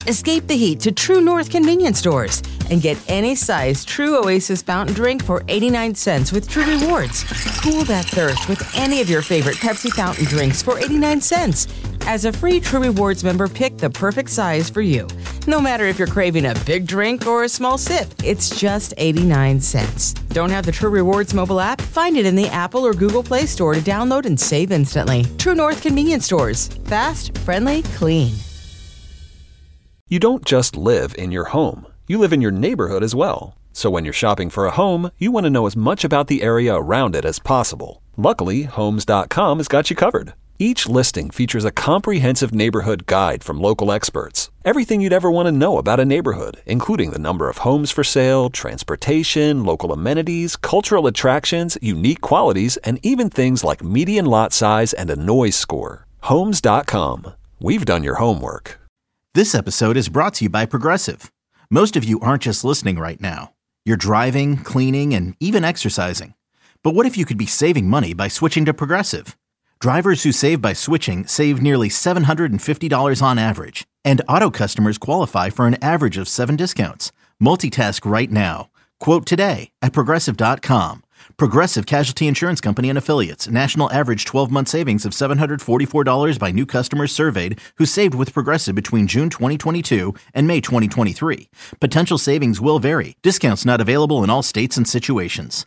Escape the heat to True North convenience stores and get any size True Oasis fountain drink for 89 cents with True Rewards. Cool that thirst with any of your favorite Pepsi fountain drinks for 89 cents. As a free True Rewards member, pick the perfect size for you. No matter if you're craving a big drink or a small sip, it's just 89 cents. Don't have the True Rewards mobile app? Find it in the Apple or Google Play Store to download and save instantly. True North convenience stores. Fast, friendly, clean. You don't just live in your home. You live in your neighborhood as well. So when you're shopping for a home, you want to know as much about the area around it as possible. Luckily, Homes.com has got you covered. Each listing features a comprehensive neighborhood guide from local experts. Everything you'd ever want to know about a neighborhood, including the number of homes for sale, transportation, local amenities, cultural attractions, unique qualities, and even things like median lot size and a noise score. Homes.com. We've done your homework. This episode is brought to you by Progressive. Most of you aren't just listening right now. You're driving, cleaning, and even exercising. But what if you could be saving money by switching to Progressive? Drivers who save by switching save nearly $750 on average. And auto customers qualify for an average of 7 discounts. Multitask right now. Quote today at Progressive.com. Progressive Casualty Insurance Company and Affiliates. National average 12-month savings of $744 by new customers surveyed who saved with Progressive between June 2022 and May 2023. Potential savings will vary. Discounts not available in all states and situations.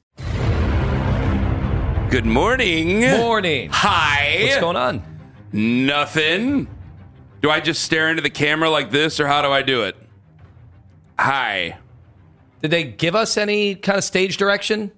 Good morning. Morning. Hi. What's going on? Nothing. Do I just stare into the camera like this, or how do I do it? Hi. Did they give us any kind of stage direction?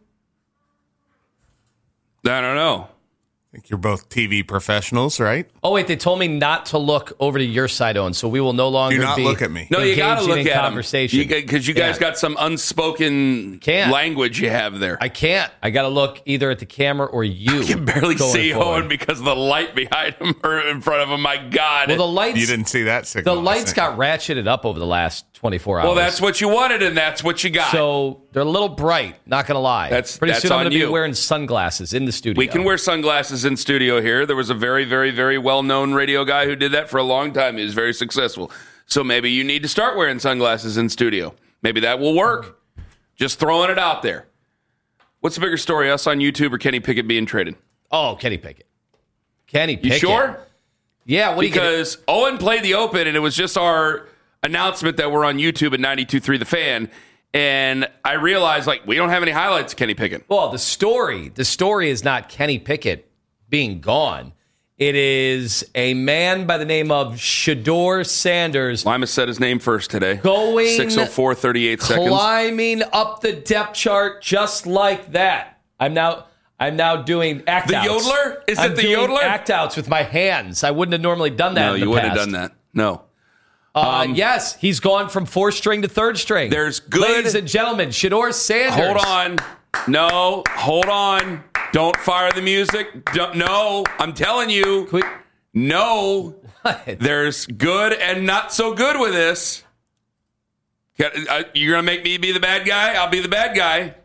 I don't know. I think you're both TV professionals, right? Oh, wait, they told me not to look over to your side, Owen, so we will no longer Do not be look at me. No, you got to engaging look in at conversation. Because you guys got some unspoken Can't. language you have there. I can't. I got to look either at the camera or you. I can barely going see forward. Owen because of the light behind him or in front of him. My God. Well, the lights. You didn't see that signal. The lights got ratcheted up over the last 24 hours. Well, that's what you wanted, and that's what you got. So they're a little bright, not going to lie. Pretty that's soon I'm on going to be you. wearing sunglasses in the studio. We can wear sunglasses in studio here. There was a very, very, very well-known radio guy who did that for a long time. He was very successful. So maybe you need to start wearing sunglasses in studio. Maybe that will work. Just throwing it out there. What's the bigger story, us on YouTube or Kenny Pickett being traded? Oh, Kenny Pickett. Kenny Pickett. You sure? Yeah. Because Owen played the Open, and it was just our announcement that we're on YouTube at 92.3 The Fan. And I realized, we don't have any highlights of Kenny Pickett. Well, the story is not Kenny Pickett being gone. It is a man by the name of Shedeur Sanders. Lima said his name first today. Going 6:04, 38 seconds. Climbing up the depth chart just like that. I'm now doing act outs. The yodeler? Is I'm it the doing yodeler? Act outs with my hands. I wouldn't have normally done that. No, in the you wouldn't past. have done that. No. Yes, he's gone from 4th string to 3rd string. There's good. Ladies and gentlemen, Shedeur Sanders. Hold on. No, hold on. Don't fire the music. No, I'm telling you. No. What? There's good and not so good with this. You're going to make me be the bad guy? I'll be the bad guy.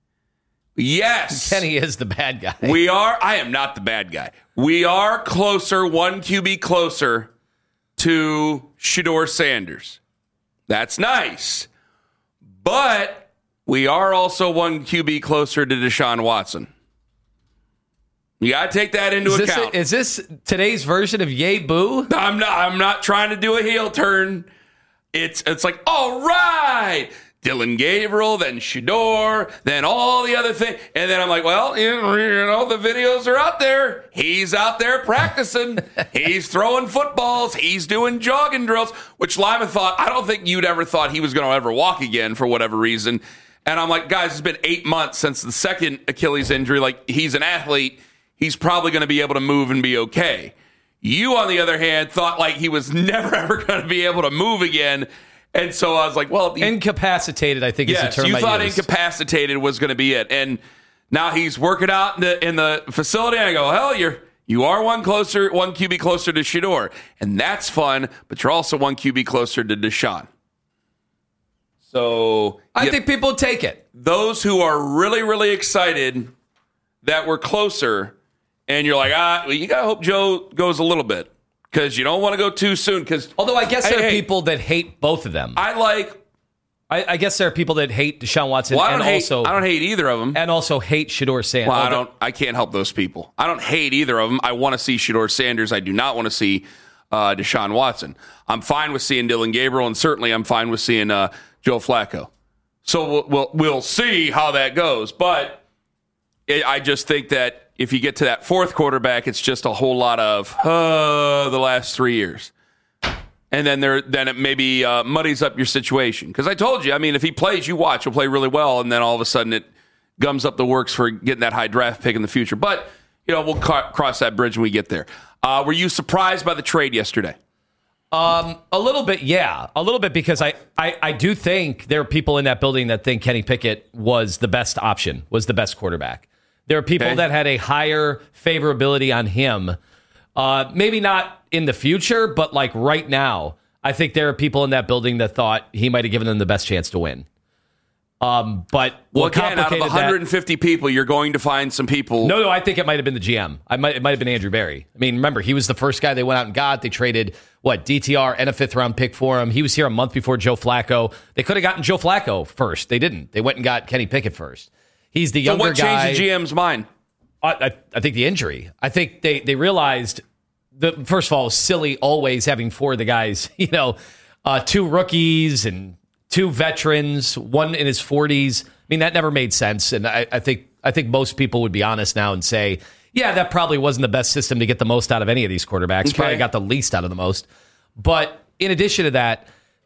Yes. Kenny is the bad guy. I am not the bad guy. We are closer, one QB closer to Shedeur Sanders. That's nice. But we are also one QB closer to Deshaun Watson. You got to take that into account. Is this today's version of Yay Boo? I'm not trying to do a heel turn. It's like, all right, Dylan Gabriel, then Shedeur, then all the other things. And then I'm like, well, you know, the videos are out there. He's out there practicing. He's throwing footballs. He's doing jogging drills, which Lima thought, I don't think you'd ever thought he was going to ever walk again for whatever reason. And I'm like, guys, it's been 8 months since the second Achilles injury. Like, he's an athlete. He's probably going to be able to move and be okay. You, on the other hand, thought like he was never, ever going to be able to move again. And so I was like, well... Incapacitated, I think is the term you I thought used. incapacitated was going to be it. And now he's working out in the facility. And I go, hell, you are one QB closer to Shedeur. And that's fun, but you're also one QB closer to Deshaun. So... I think people take it. Those who are really, really excited that we're closer... And you're like, you got to hope Joe goes a little bit. because you don't want to go too soon. Although I guess there are people that hate both of them. I guess there are people that hate Deshaun Watson. Well, I don't hate either of them. And also hate Shedeur Sanders. Well, I can't help those people. I don't hate either of them. I want to see Shedeur Sanders. I do not want to see Deshaun Watson. I'm fine with seeing Dillon Gabriel, and certainly I'm fine with seeing Joe Flacco. So we'll see how that goes. But I just think that if you get to that fourth quarterback, it's just a whole lot of the last 3 years. And then it maybe muddies up your situation. Because I told you, I mean, if he plays, you watch, he'll play really well, and then all of a sudden it gums up the works for getting that high draft pick in the future. But, we'll cross that bridge when we get there. Were you surprised by the trade yesterday? A little bit, yeah. A little bit, because I do think there are people in that building that think Kenny Pickett was the best option, was the best quarterback. There are people that had a higher favorability on him. Maybe not in the future, but like right now, I think there are people in that building that thought he might have given them the best chance to win. But again, out of 150 people, you're going to find some people. No, I think it might have been the GM. It might have been Andrew Berry. I mean, remember, he was the first guy they went out and got. They traded DTR and a 5th round pick for him. He was here a month before Joe Flacco. They could have gotten Joe Flacco first. They didn't. They went and got Kenny Pickett first. He's the younger guy. So what changed the GM's mind? I think the injury. I think they realized that, first of all, it was silly always having 4 of the guys, 2 rookies and 2 veterans, one in his 40s. I mean, that never made sense. And I think most people would be honest now and say, yeah, that probably wasn't the best system to get the most out of any of these quarterbacks. Okay. Probably got the least out of the most. But in addition to that,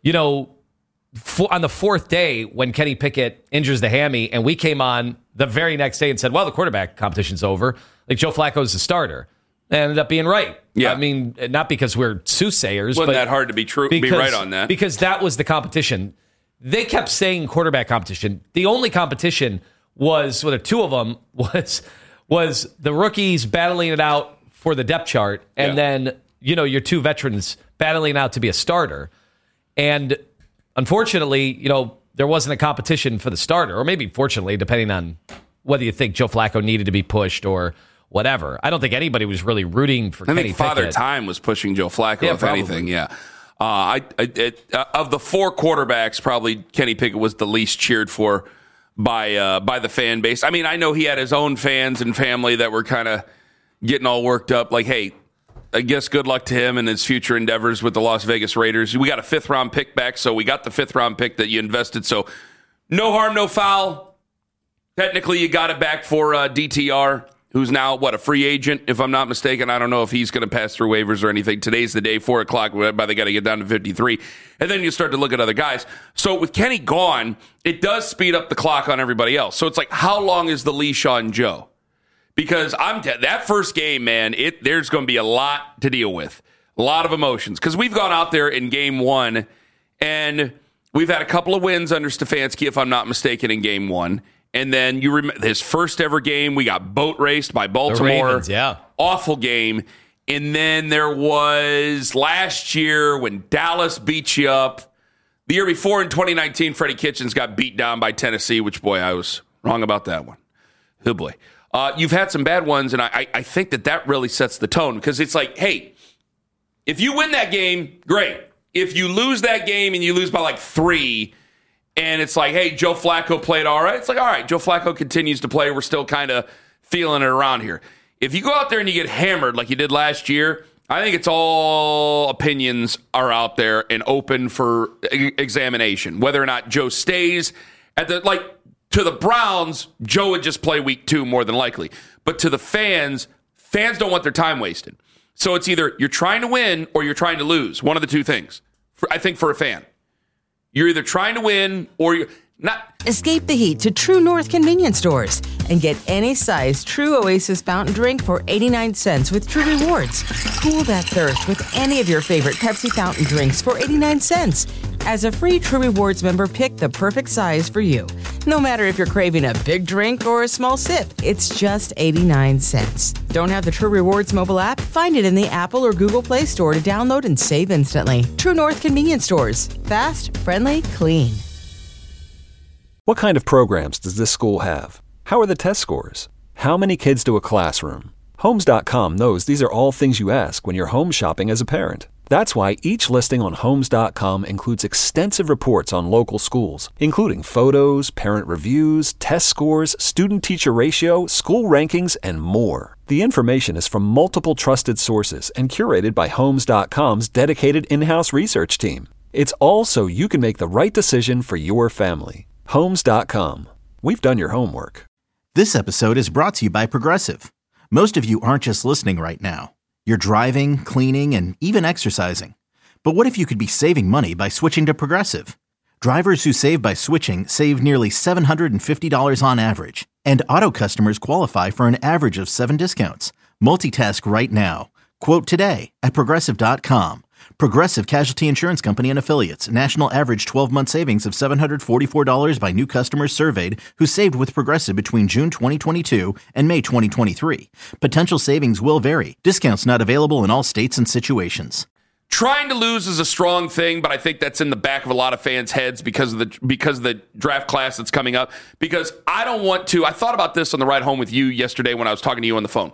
on the 4th day when Kenny Pickett injures the hammy, and we came on the very next day and said, well, the quarterback competition's over. Like, Joe Flacco's the starter. They ended up being right. Yeah. I mean, not because we're soothsayers. Wasn't that hard to be right on that. Because that was the competition. They kept saying quarterback competition. The only competition was, well, 2 of them, was the rookies battling it out for the depth chart, and then, your 2 veterans battling out to be a starter. And unfortunately, there wasn't a competition for the starter, or maybe fortunately, depending on whether you think Joe Flacco needed to be pushed or whatever. I don't think anybody was really rooting for Kenny Pickett. I think Father Time was pushing Joe Flacco, if probably. Anything, yeah. Of the 4 quarterbacks, probably Kenny Pickett was the least cheered for by the fan base. I mean, I know he had his own fans and family that were kind of getting all worked up, like, hey, I guess good luck to him and his future endeavors with the Las Vegas Raiders. We got a 5th round pick back, so we got the 5th round pick that you invested. So no harm, no foul. Technically, you got it back for DTR, who's now, a free agent, if I'm not mistaken. I don't know if he's going to pass through waivers or anything. Today's the day, 4 o'clock, but they got to get down to 53. And then you start to look at other guys. So with Kenny gone, it does speed up the clock on everybody else. So it's like, how long is the leash on Joe? Because that first game, man, there's going to be a lot to deal with. A lot of emotions. Because we've gone out there in game 1, and we've had a couple of wins under Stefanski, if I'm not mistaken, in game 1. And then you remember his first ever game, we got boat raced by Baltimore. The Ravens, yeah. Awful game. And then there was last year when Dallas beat you up. The year before in 2019, Freddie Kitchens got beat down by Tennessee, which, boy, I was wrong about that one. Oh, boy. You've had some bad ones, and I think that really sets the tone. Because it's like, hey, if you win that game, great. If you lose that game and you lose by 3, and it's like, hey, Joe Flacco played all right. It's like, all right, Joe Flacco continues to play. We're still kind of feeling it around here. If you go out there and you get hammered like you did last year, I think it's all opinions are out there and open for examination. Whether or not Joe stays at to the Browns, Joe would just play week 2 more than likely. But to the fans don't want their time wasted. So it's either you're trying to win or you're trying to lose. One of the 2 things, I think, for a fan. You're either trying to win or you're not. Escape the heat to True North convenience stores and get any size True Oasis fountain drink for 89 cents with True Rewards. Cool that thirst with any of your favorite Pepsi fountain drinks for 89 cents. As a free True Rewards member, pick the perfect size for you. No matter if you're craving a big drink or a small sip, it's just 89 cents. Don't have the True Rewards mobile app? Find it in the Apple or Google Play Store to download and save instantly. True North convenience stores. Fast, friendly, clean. What kind of programs does this school have? How are the test scores? How many kids to a classroom? Homes.com knows these are all things you ask when you're home shopping as a parent. That's why each listing on Homes.com includes extensive reports on local schools, including photos, parent reviews, test scores, student-teacher ratio, school rankings, and more. The information is from multiple trusted sources and curated by Homes.com's dedicated in-house research team. It's all so you can make the right decision for your family. Homes.com. We've done your homework. This episode is brought to you by Progressive. Most of you aren't just listening right now. You're driving, cleaning, and even exercising. But what if you could be saving money by switching to Progressive? Drivers who save by switching save nearly $750 on average. And auto customers qualify for an average of 7 discounts. Multitask right now. Quote today at Progressive.com. Progressive Casualty Insurance Company and Affiliates. National average 12-month savings of $744 by new customers surveyed who saved with Progressive between June 2022 and May 2023. Potential savings will vary. Discounts not available in all states and situations. Trying to lose is a strong thing, but I think that's in the back of a lot of fans' heads because of the draft class that's coming up. Because I don't want to. I thought about this on the ride home with you yesterday when I was talking to you on the phone.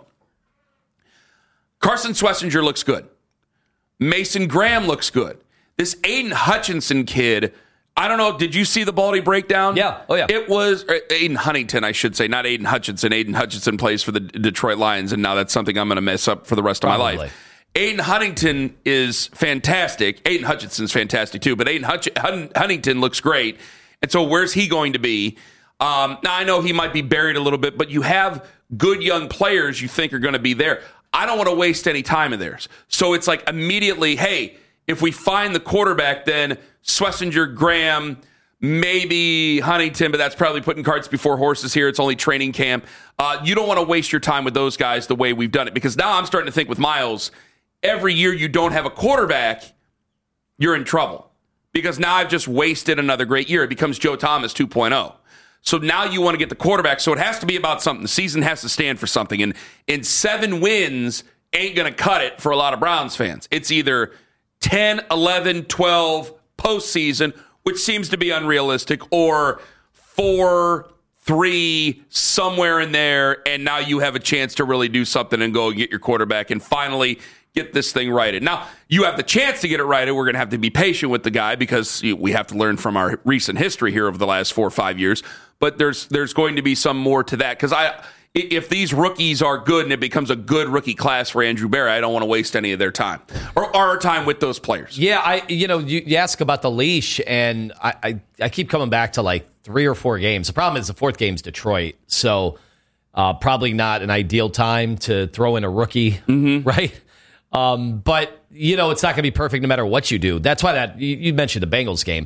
Carson Schlesinger looks good. Mason Graham looks good. This Aiden Hutchinson kid, I don't know, did you see the Baldy breakdown? Yeah. Oh, yeah. It was Aiden Huntington, I should say, not Aiden Hutchinson. Aiden Hutchinson plays for the Detroit Lions, and now that's something I'm going to mess up for the rest of my life. Aiden Huntington is fantastic. Aiden Hutchinson's fantastic too, but Aiden Huntington looks great. And so where's he going to be? Now, I know he might be buried a little bit, but you have good young players you think are going to be there. I don't want to waste any time of theirs. So it's like immediately, hey, if we find the quarterback, then Schlesinger, Graham, maybe Huntington, but that's probably putting carts before horses here. It's only training camp. You don't want to waste your time with those guys the way we've done it, because now I'm starting to think with Miles, every year you don't have a quarterback, you're in trouble, because now I've just wasted another great year. It becomes Joe Thomas 2.0. So now you want to get the quarterback. So it has to be about something. The season has to stand for something. And 7 wins ain't going to cut it for a lot of Browns fans. It's either 10, 11, 12 postseason, which seems to be unrealistic, or 4, 3, somewhere in there. And now you have a chance to really do something and go and get your quarterback and finally get this thing righted. Now, you have the chance to get it righted. We're going to have to be patient with the guy because we have to learn from our recent history here over the last 4 or 5 years. But there's going to be some more to that, because if these rookies are good and it becomes a good rookie class for Andrew Berry, I don't want to waste any of their time or our time with those players. Yeah, you ask about the leash, and I keep coming back to like 3 or 4 games. The problem is the 4th game's Detroit, so probably not an ideal time to throw in a rookie, right? But, it's not going to be perfect no matter what you do. That's why you mentioned the Bengals game.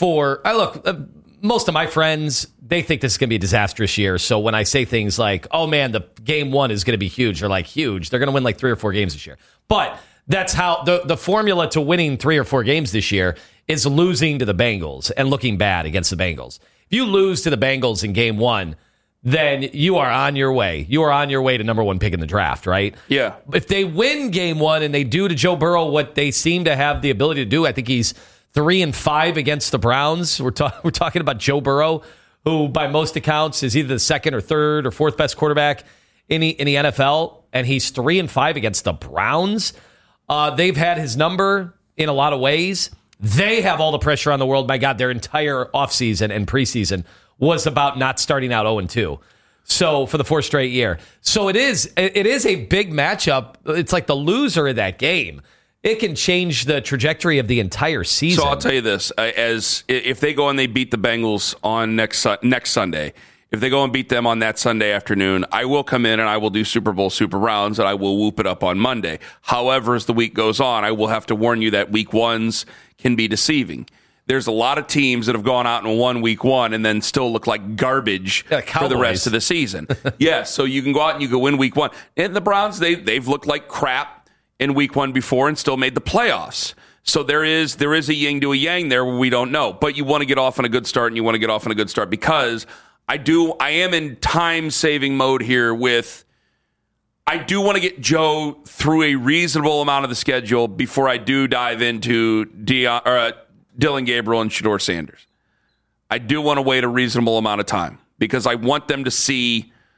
Most of my friends, they think this is going to be a disastrous year. So when I say things like, oh, man, the game 1 is going to be huge, they're like, huge. They're going to win like 3 or 4 games this year. But that's how the formula to winning 3 or 4 games this year is losing to the Bengals and looking bad against the Bengals. If you lose to the Bengals in game 1, then you are on your way. You are on your way to number 1 pick in the draft, right? Yeah. If they win game 1 and they do to Joe Burrow what they seem to have the ability to do, I think he's 3-5 against the Browns. We're talking about Joe Burrow, who by most accounts is either the 2nd or 3rd or 4th best quarterback in the NFL, and he's 3-5 against the Browns. They've had his number in a lot of ways. They have all the pressure on the world. My God, their entire offseason and preseason was about not starting out 0-2. So for the 4th straight year. So it is a big matchup. It's like the loser of that game, it can change the trajectory of the entire season. So I'll tell you this, as if they go and they beat the Bengals on next Sunday, if they go and beat them on that Sunday afternoon, I will come in and I will do Super Bowl Super Browns, and I will whoop it up on Monday. However, as the week goes on, I will have to warn you that week 1s can be deceiving. There's a lot of teams that have gone out and won week 1 and then still look like garbage for the rest of the season. Yeah, so you can go out and you can win week 1. And the Browns, they've looked like crap in week 1 before and still made the playoffs. So there is a yin to a yang there where we don't know. But you want to get off on a good start, and you want to get off on a good start, because I am in time-saving mode here with I do want to get Joe through a reasonable amount of the schedule before I do dive into Dillon Gabriel and Shedeur Sanders. I do want to wait a reasonable amount of time because I want them to see,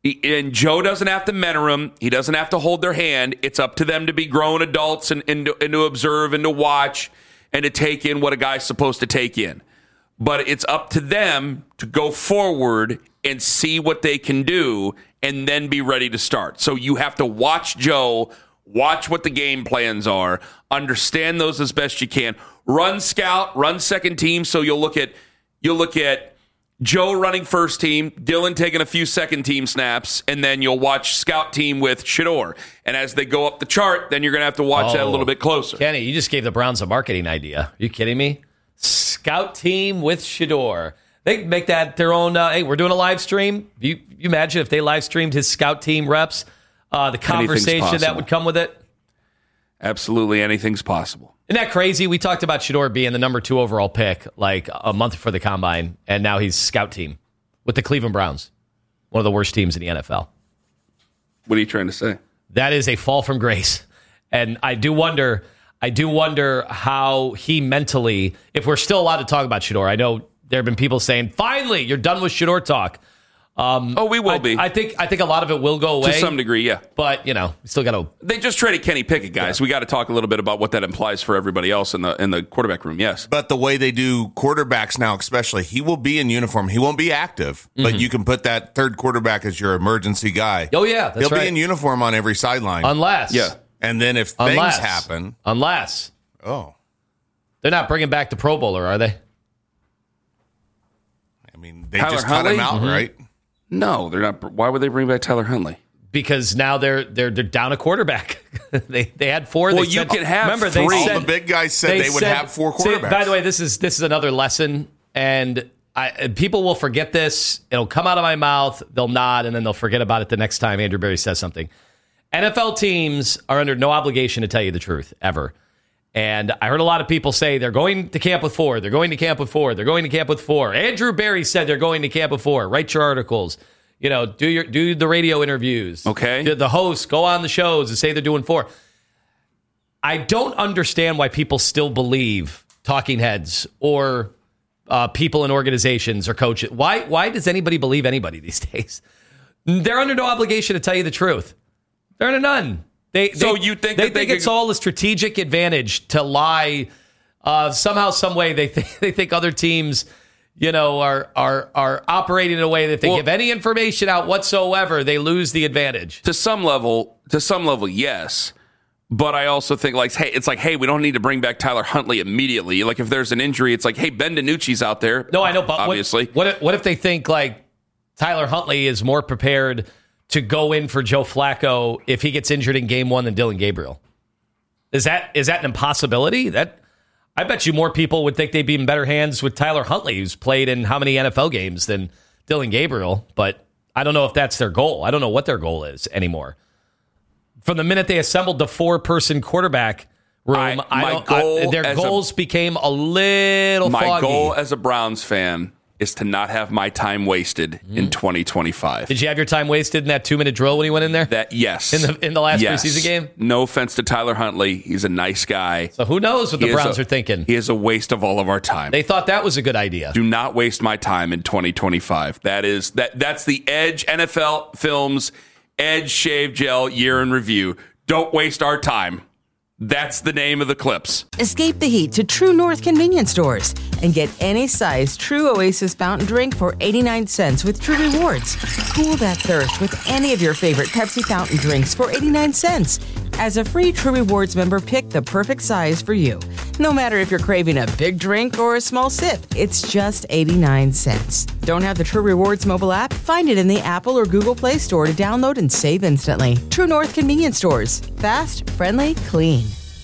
And Joe doesn't have to mentor them. He doesn't have to hold their hand. It's up to them to be grown adults and to observe and to watch and to take in what a guy's supposed to take in. But it's up to them to go forward and see what they can do and then be ready to start. So you have to watch Joe, watch what the game plans are, understand those as best you can. Run scout, run second team. So you'll look at Joe running first team, Dylan taking a few second team snaps, and then you'll watch scout team with Shedeur. And as they go up the chart, then you're going to have to watch that a little bit closer. Kenny, you just gave the Browns a marketing idea. Are you kidding me? Scout team with Shedeur. They can make that their own. Hey, we're doing a live stream. You imagine if they live streamed his scout team reps, the conversation that would come with it? Absolutely anything's possible. Isn't that crazy? We talked about Shedeur being the number 2 overall pick like a month before the combine, and now he's scout team with the Cleveland Browns, one of the worst teams in the NFL. What are you trying to say? That is a fall from grace. And I do wonder how he mentally, if we're still allowed to talk about Shedeur. I know there have been people saying, finally, you're done with Shedeur talk. We will be. I think a lot of it will go away. To some degree, yeah. But, we still got to... They just traded Kenny Pickett, guys. Yeah. We got to talk a little bit about what that implies for everybody else in the quarterback room, yes. But the way they do quarterbacks now, especially, he will be in uniform. He won't be active, but you can put that third quarterback as your emergency guy. Oh, yeah, that's He'll right. be in uniform on every sideline. Unless. Yeah. And then if things happen... Unless. Oh. They're not bringing back the Pro Bowler, are they? I mean, they just cut him out, right? No, they're not. Why would they bring back Tyler Huntley? Because now they're down a quarterback. they had 4. Well, you can have 3. All the big guys said they would have 4 quarterbacks. By the way, this is another lesson, and people will forget this. It'll come out of my mouth, they'll nod, and then they'll forget about it the next time Andrew Berry says something. NFL teams are under no obligation to tell you the truth, ever. And I heard a lot of people say they're going to camp with 4. They're going to camp with 4. They're going to camp with 4. Andrew Berry said they're going to camp with 4. Write your articles. Do the radio interviews. Okay. The hosts go on the shows and say they're doing 4. I don't understand why people still believe talking heads or people in organizations or coaches. Why does anybody believe anybody these days? They're under no obligation to tell you the truth. They're under none. They think it's all a strategic advantage to lie. Somehow, some way, they think other teams, are operating in a way that if they give any information out whatsoever, they lose the advantage. To some level, yes. But I also think hey, we don't need to bring back Tyler Huntley immediately. Like if there's an injury, it's like, hey, Ben DiNucci's out there. No, I know, but obviously, what if they think like Tyler Huntley is more prepared to go in for Joe Flacco if he gets injured in game 1 than Dylan Gabriel? Is that an impossibility? I bet you more people would think they'd be in better hands with Tyler Huntley, who's played in how many NFL games, than Dylan Gabriel. But I don't know if that's their goal. I don't know what their goal is anymore. From the minute they assembled the 4-person quarterback room, their goals became a little foggy. My goal as a Browns fan is to not have my time wasted in 2025. Did you have your time wasted in that 2-minute drill when you went in there? Yes. In the last preseason game? No offense to Tyler Huntley. He's a nice guy. So who knows what the Browns are thinking? He is a waste of all of our time. They thought that was a good idea. Do not waste my time in 2025. That's the Edge NFL Films Edge Shave Gel Year in Review. Don't waste our time. That's the name of the clips. Escape the heat to True North convenience stores and get any size True Oasis fountain drink for 89 cents with True Rewards. Cool that thirst with any of your favorite Pepsi fountain drinks for 89 cents. As a free True Rewards member, pick the perfect size for you. No matter if you're craving a big drink or a small sip, it's just 89 cents. Don't have the True Rewards mobile app? Find it in the Apple or Google Play Store to download and save instantly. True North convenience stores. Fast, friendly, clean.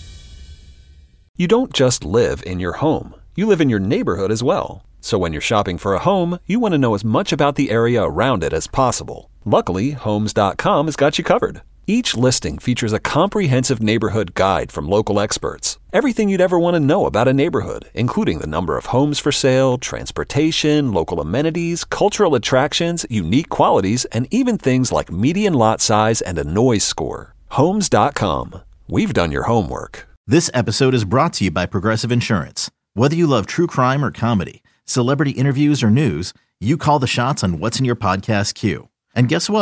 You don't just live in your home. You live in your neighborhood as well. So when you're shopping for a home, you want to know as much about the area around it as possible. Luckily, Homes.com has got you covered. Each listing features a comprehensive neighborhood guide from local experts. Everything you'd ever want to know about a neighborhood, including the number of homes for sale, transportation, local amenities, cultural attractions, unique qualities, and even things like median lot size and a noise score. Homes.com. We've done your homework. This episode is brought to you by Progressive Insurance. Whether you love true crime or comedy, celebrity interviews or news, you call the shots on what's in your podcast queue. And guess what?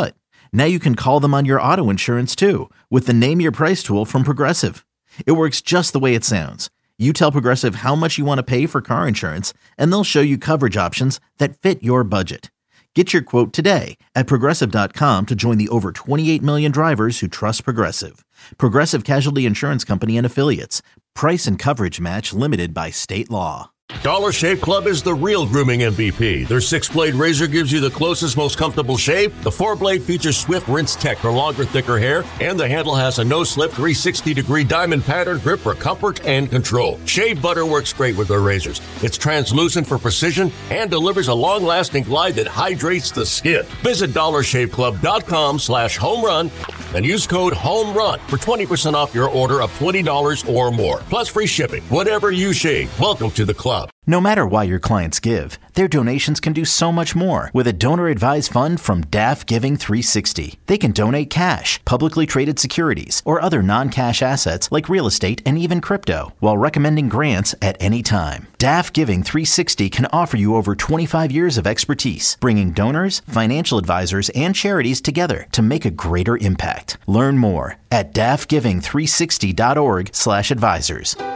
Now you can call them on your auto insurance too with the Name Your Price tool from Progressive. It works just the way it sounds. You tell Progressive how much you want to pay for car insurance, and they'll show you coverage options that fit your budget. Get your quote today at Progressive.com to join the over 28 million drivers who trust Progressive. Progressive Casualty Insurance Company and Affiliates. Price and coverage match limited by state law. Dollar Shave Club is the real grooming MVP. Their 6-blade razor gives you the closest, most comfortable shave. The 4-blade features swift rinse tech for longer, thicker hair. And the handle has a no-slip 360-degree diamond pattern grip for comfort and control. Shave butter works great with their razors. It's translucent for precision and delivers a long-lasting glide that hydrates the skin. Visit DollarShaveClub.com/homerun and use code HOMERUN for 20% off your order of $20 or more. Plus free shipping. Whatever you shave, welcome to the club. No matter why your clients give, their donations can do so much more with a donor-advised fund from DAF Giving 360. They can donate cash, publicly traded securities, or other non-cash assets like real estate and even crypto, while recommending grants at any time. DAF Giving 360 can offer you over 25 years of expertise, bringing donors, financial advisors, and charities together to make a greater impact. Learn more at dafgiving360.org/advisors.